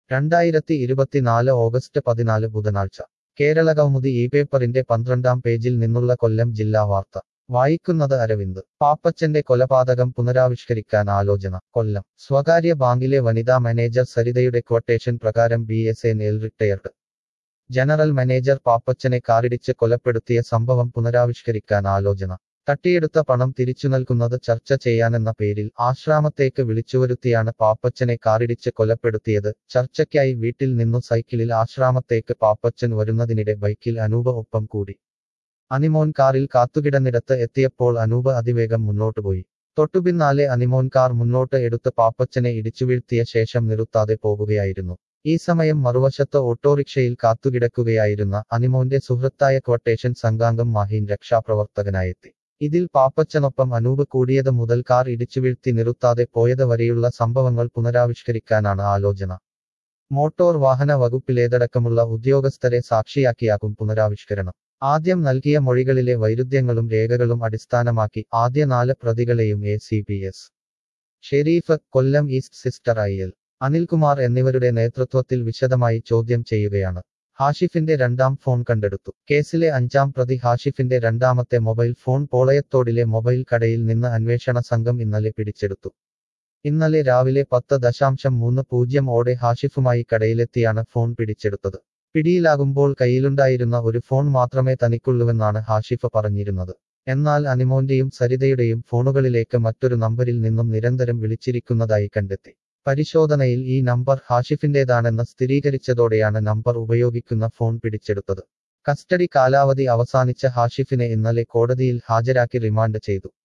2024 August 14 ബുധനാഴ്ച കേരളകൗമുദി ഈ പേപ്പറിന്റെ 12-ാം പേജിൽ നിന്നുള്ള കൊല്ലം ജില്ലാ വാർത്ത വായിക്കുന്നത് അരവിന്ദ്. പാപ്പച്ചന്റെ കൊലപാതകം പുനരാവിഷ്കരിക്കാൻ ആലോചന. കൊല്ലം സ്വകാര്യ ബാങ്കിലെ വനിതാ മാനേജർ സരിതയുടെ ക്വട്ടേഷൻ പ്രകാരം BSNL റിട്ടയർഡ് ജനറൽ മാനേജർ പാപ്പച്ചനെ കാറിടിച്ച് കൊലപ്പെടുത്തിയ സംഭവം പുനരാവിഷ്കരിക്കാൻ ആലോചന. തട്ടിയെടുത്ത പണം തിരിച്ചുനൽകുന്നത് ചർച്ച ചെയ്യാനെന്ന പേരിൽ ആശ്രാമത്തേക്ക് വിളിച്ചുവരുത്തിയാണ് പാപ്പച്ചനെ കാറിടിച്ച് കൊലപ്പെടുത്തിയത്. ചർച്ചയ്ക്കായി വീട്ടിൽ നിന്നു സൈക്കിളിൽ ആശ്രാമത്തേക്ക് പാപ്പച്ചൻ വരുന്നതിനിടെ ബൈക്കിൽ അനൂപ് ഒപ്പം കൂടി. അനിമോൻ കാറിൽ കാത്തുകിടന്നിടത്ത് എത്തിയപ്പോൾ അനൂപ് അതിവേഗം മുന്നോട്ടുപോയി. തൊട്ടുപിന്നാലെ അനിമോൻ കാർ മുന്നോട്ട് എടുത്ത് പാപ്പച്ചനെ ഇടിച്ചുവീഴ്ത്തിയ ശേഷം നിർത്താതെ പോകുകയായിരുന്നു. ഈ സമയം മറുവശത്ത് ഓട്ടോറിക്ഷയിൽ കാത്തുകിടക്കുകയായിരുന്ന അനിമോന്റെ സുഹൃത്തായ ക്വട്ടേഷൻ സംഘാംഗം മാഹീൻ രക്ഷാപ്രവർത്തകനായെത്തി. ഇതിൽ പാപ്പച്ചനൊപ്പം അനൂപ് കൂടിയത് മുതൽ കാർ ഇടിച്ചുവീഴ്ത്തി നിർത്താതെ പോയത് വരെയുള്ള സംഭവങ്ങൾ പുനരാവിഷ്കരിക്കാനാണ് ആലോചന. മോട്ടോർ വാഹന വകുപ്പിലേതടക്കമുള്ള ഉദ്യോഗസ്ഥരെ സാക്ഷിയാക്കിയാകും പുനരാവിഷ്കരണം. ആദ്യം നൽകിയ മൊഴികളിലെ വൈരുദ്ധ്യങ്ങളും രേഖകളും അടിസ്ഥാനമാക്കി ആദ്യ 4 പ്രതികളെയും ACPS ഷെരീഫ്, കൊല്ലം ഈസ്റ്റ് സിസ്റ്റർ IL അനിൽകുമാർ എന്നിവരുടെ നേതൃത്വത്തിൽ വിശദമായി ചോദ്യം ചെയ്യുകയാണ്. ഹാഷിഫിന്റെ 2ാം ഫോൺ കണ്ടെടുത്തു. കേസിലെ 5ാം പ്രതി ഹാഷിഫിന്റെ 2ാമത്തെ മൊബൈൽ ഫോൺ പോളയത്തോടിലെ മൊബൈൽ കടയിൽ നിന്ന് അന്വേഷണ സംഘം ഇന്നലെ പിടിച്ചെടുത്തു. ഇന്നലെ രാവിലെ 10:30 ഓടെ ഹാഷിഫുമായി കടയിലെത്തിയാണ് ഫോൺ പിടിച്ചെടുത്തത്. പിടിയിലാകുമ്പോൾ കയ്യിലുണ്ടായിരുന്ന ഒരു ഫോൺ മാത്രമേ തനിക്കുള്ളൂവെന്നാണ് ഹാഷിഫ് പറഞ്ഞിരുന്നത്. എന്നാൽ അനിമോന്റെയും സരിതയുടെയും ഫോണുകളിലേക്ക് മറ്റൊരു നമ്പരിൽ നിന്നും നിരന്തരം വിളിച്ചിരിക്കുന്നതായി കണ്ടെത്തി. പരിശോധനയിൽ ഈ നമ്പർ ഹാഷിഫിന്റേതാണെന്ന് സ്ഥിരീകരിച്ചതോടെയാണ് നമ്പർ ഉപയോഗിക്കുന്ന ഫോൺ പിടിച്ചെടുത്തത്. കസ്റ്റഡി കാലാവധി അവസാനിച്ച ഹാഷിഫിനെ ഇന്നലെ കോടതിയിൽ ഹാജരാക്കി റിമാൻഡ് ചെയ്തു.